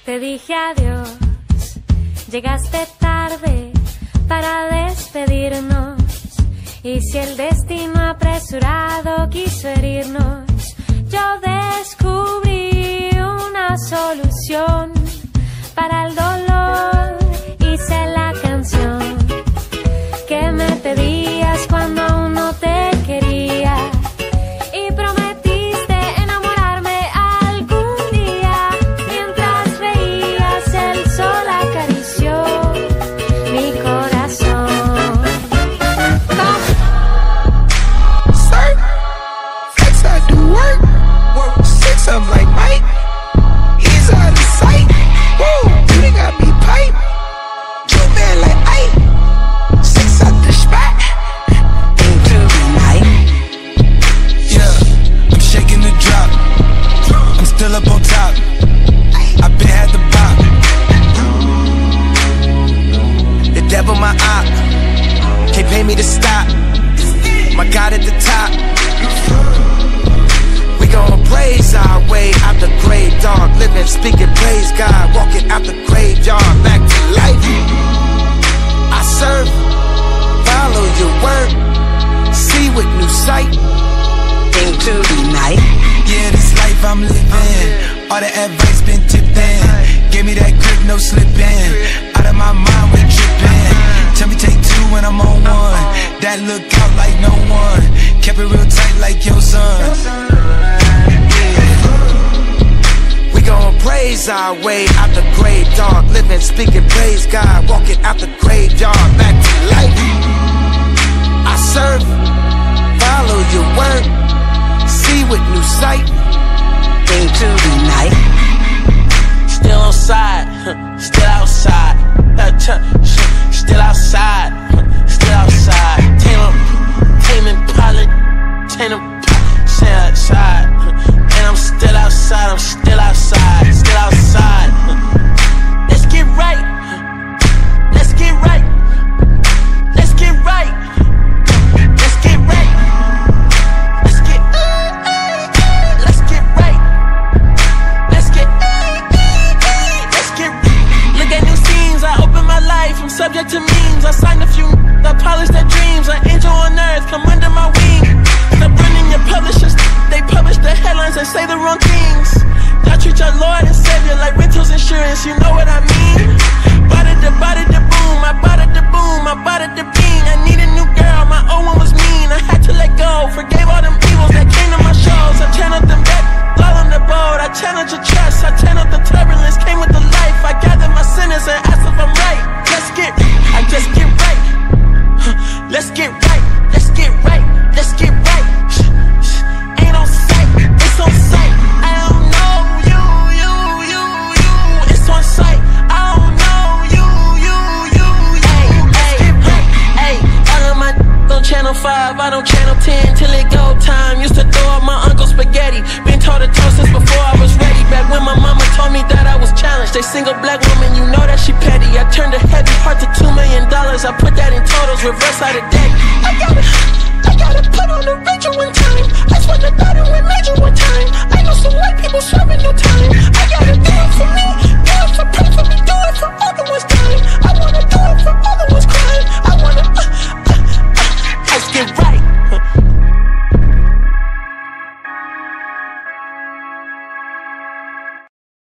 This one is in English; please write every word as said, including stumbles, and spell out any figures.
te dije adiós, llegaste tarde para despedirnos. Y si el destino apresurado quiso herirnos, yo descubrí una solución para el dolor. Hice la canción que me pedías cuando aún no te quería. Y prometiste enamorarme algún día. Mientras veías el sol acarició mi corazón. Sir, flex I do work. Work six of like Mike. He's out of sight. Whoa, you done got me pipe. You man like Ike. Six out the spot. Into the night. Yeah, I'm shaking the drop. I'm still up on top. I been had the bop. The devil my op. Can't pay me to stop. My God at the top. We gon' praise our way out the grave, dog. Living, speaking, praise God. Walking out the graveyard, back to life. I serve, follow your word. See with new sight. Into the night. Yeah, this life I'm living. All the advice been tipped in. Give me that grip, no slipping. Out of my mind, we tripping. Tell me take two when I'm on one. That look out like no one. Kept it real tight like your son. We gon' praise our way out the grave, dog. Living, speaking, praise God. Walking out the graveyard, back to life. I serve, follow your word. See with new sight. Into the night. Still on side, still outside. Still outside, still outside. Tame 'em, tame Impala, tame 'em, stay outside. And I'm still outside, I'm still outside, still outside. Let's get right, let's get right, let's get right, let's get right, let's get, let's get right, let's get, let's get. Look at new scenes, I open my life, I'm subject to memes. I signed a few, I polished their dreams. An angel on earth, come under my wing. Stop running your publishers, they publish the headlines and say the wrong things. Y'all treat your Lord and Savior like rentals insurance, you know what I mean? Bought it the, bought it the boom, I bought it the boom, I bought it the bean. I need a new girl, my old one was mean. I had to let go, forgave all them evils that came to my shows. I channeled them back, all on the boat. I channeled your trust, I channeled the turbulence, came with the life. I gathered my sinners and asked if I'm right. Let's get, I just get right. Let's get right, let's get right, let's get right. Ain't on sight, it's on sight. I don't know you, you, you, you. It's on sight. I don't know you, you, you, you. Hey, hey, hey. All of my on channel five, I don't channel ten till it go time. Used to throw up my uncle's spaghetti. Been told to toast since before I was ready. Back when my mama told me that I was challenged. They single black woman, you know that she petty. I turned a heavy heart to two million dollars. I put that in totals, reverse out of deck.